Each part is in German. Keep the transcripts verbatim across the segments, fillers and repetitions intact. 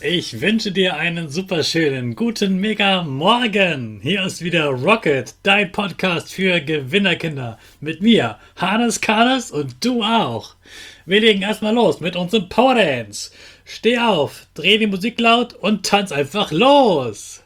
Ich wünsche dir einen superschönen guten Mega Morgen. Hier ist wieder Rocket, dein Podcast für Gewinnerkinder. Mit mir, Hannes Karnes und du auch. Wir legen erstmal los mit unserem Power Dance. Steh auf, dreh die Musik laut und tanz einfach los.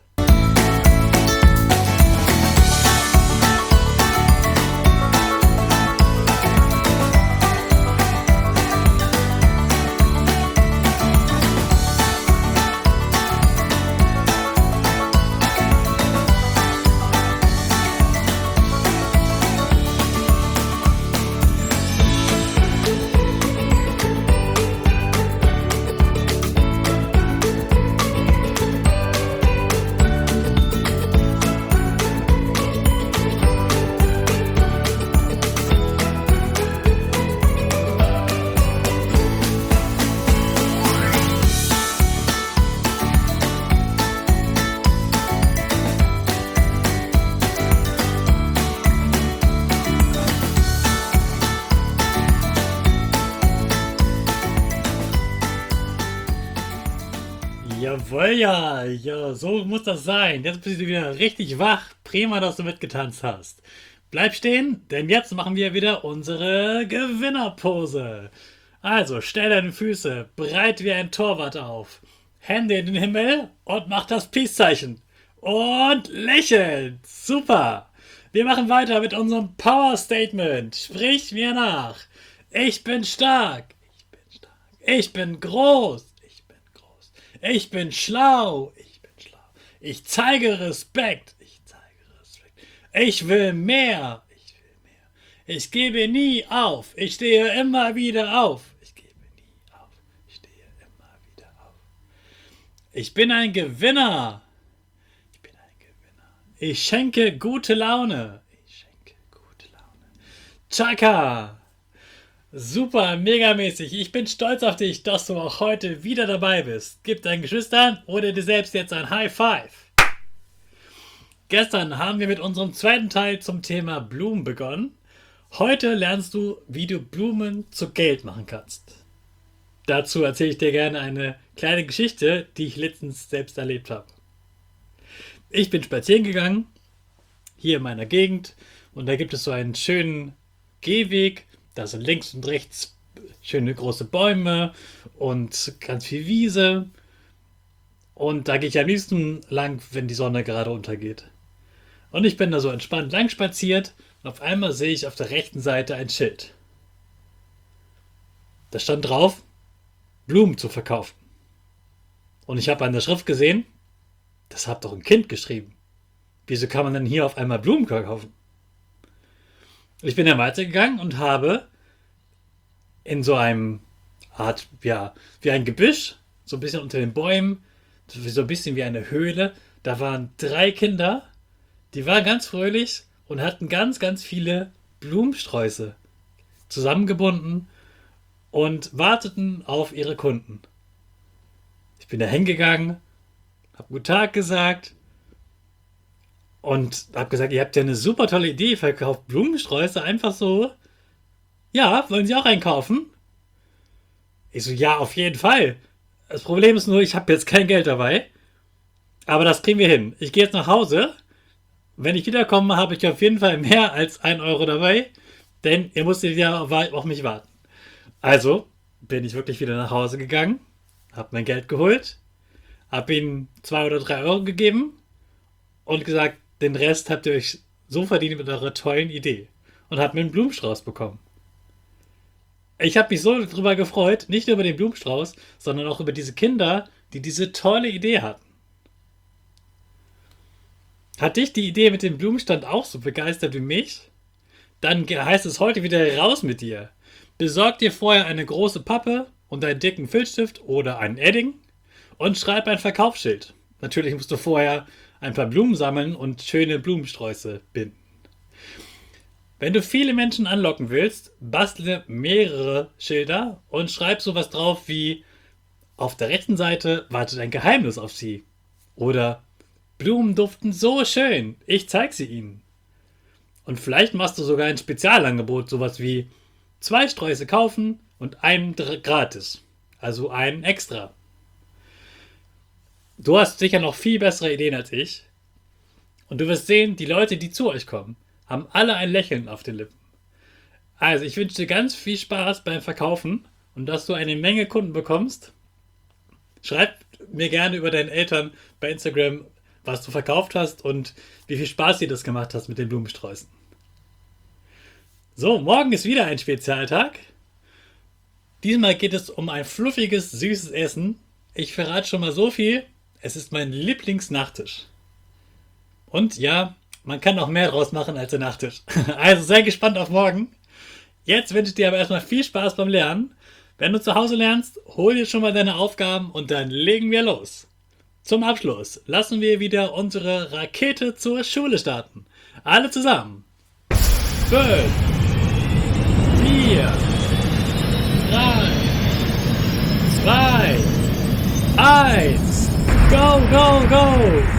Jawohl, ja, ja, so muss das sein. Jetzt bist du wieder richtig wach. Prima, dass du mitgetanzt hast. Bleib stehen, denn jetzt machen wir wieder unsere Gewinnerpose. Also, stell deine Füße breit wie ein Torwart auf. Hände in den Himmel und mach das Peace-Zeichen. Und lächeln. Super. Wir machen weiter mit unserem Power-Statement. Sprich mir nach. Ich bin stark. Ich bin stark. Ich bin groß. Ich bin schlau. Ich bin schlau. Ich zeige Respekt. Ich zeige Respekt. Ich will mehr. Ich will mehr. Ich gebe nie auf. Ich stehe immer wieder auf. Ich gebe nie auf. Ich stehe immer wieder auf. Ich bin ein Gewinner. Ich bin ein Gewinner. Ich schenke gute Laune. Ich schenke gute Laune. Chaka. Super, megamäßig. Ich bin stolz auf dich, dass du auch heute wieder dabei bist. Gib deinen Geschwistern oder dir selbst jetzt ein High Five. Gestern haben wir mit unserem zweiten Teil zum Thema Blumen begonnen. Heute lernst du, wie du Blumen zu Geld machen kannst. Dazu erzähle ich dir gerne eine kleine Geschichte, die ich letztens selbst erlebt habe. Ich bin spazieren gegangen, hier in meiner Gegend, und da gibt es so einen schönen Gehweg. Da sind links und rechts schöne große Bäume und ganz viel Wiese. Und da gehe ich am liebsten lang, wenn die Sonne gerade untergeht. Und ich bin da so entspannt lang spaziert und auf einmal sehe ich auf der rechten Seite ein Schild. Da stand drauf, Blumen zu verkaufen. Und ich habe an der Schrift gesehen, das hat doch ein Kind geschrieben. Wieso kann man denn hier auf einmal Blumen verkaufen? Ich bin dann weitergegangen und habe in so einem Art, ja, wie ein Gebüsch, so ein bisschen unter den Bäumen, so ein bisschen wie eine Höhle, da waren drei Kinder, die waren ganz fröhlich und hatten ganz, ganz viele Blumensträuße zusammengebunden und warteten auf ihre Kunden. Ich bin da hingegangen, habe guten Tag gesagt, und hab gesagt, ihr habt ja eine super tolle Idee, verkauft Blumensträuße einfach so. Ja, wollen Sie auch einkaufen? Ich so, ja, auf jeden Fall. Das Problem ist nur, ich habe jetzt kein Geld dabei. Aber das kriegen wir hin. Ich gehe jetzt nach Hause. Wenn ich wiederkomme, habe ich auf jeden Fall mehr als ein Euro dabei. Denn ihr musstet ja auf mich warten. Also bin ich wirklich wieder nach Hause gegangen, habe mein Geld geholt, habe ihnen zwei oder drei Euro gegeben und gesagt, den Rest habt ihr euch so verdient mit eurer tollen Idee. Und habt mir einen Blumenstrauß bekommen. Ich habe mich so darüber gefreut, nicht nur über den Blumenstrauß, sondern auch über diese Kinder, die diese tolle Idee hatten. Hat dich die Idee mit dem Blumenstand auch so begeistert wie mich? Dann heißt es heute wieder raus mit dir. Besorg dir vorher eine große Pappe und einen dicken Filzstift oder einen Edding und schreib ein Verkaufsschild. Natürlich musst du vorher ein paar Blumen sammeln und schöne Blumensträuße binden. Wenn du viele Menschen anlocken willst, bastle mehrere Schilder und schreib sowas drauf wie: Auf der rechten Seite wartet ein Geheimnis auf sie. Oder Blumen duften so schön, ich zeig sie ihnen. Und vielleicht machst du sogar ein Spezialangebot, sowas wie zwei Sträuße kaufen und einen gratis. Also einen extra. Du hast sicher noch viel bessere Ideen als ich. Und du wirst sehen, die Leute, die zu euch kommen, haben alle ein Lächeln auf den Lippen. Also, ich wünsche dir ganz viel Spaß beim Verkaufen und dass du eine Menge Kunden bekommst. Schreib mir gerne über deinen Eltern bei Instagram, was du verkauft hast und wie viel Spaß dir das gemacht hast mit den Blumensträußen. So, morgen ist wieder ein Spezialtag. Diesmal geht es um ein fluffiges, süßes Essen. Ich verrate schon mal so viel. Es ist mein Lieblingsnachtisch. Und ja, man kann noch mehr draus machen als der Nachtisch. Also sei gespannt auf morgen. Jetzt wünsche ich dir aber erstmal viel Spaß beim Lernen. Wenn du zu Hause lernst, hol dir schon mal deine Aufgaben und dann legen wir los. Zum Abschluss lassen wir wieder unsere Rakete zur Schule starten. Alle zusammen. Fünf, vier, drei, zwei, eins. Go, go, go!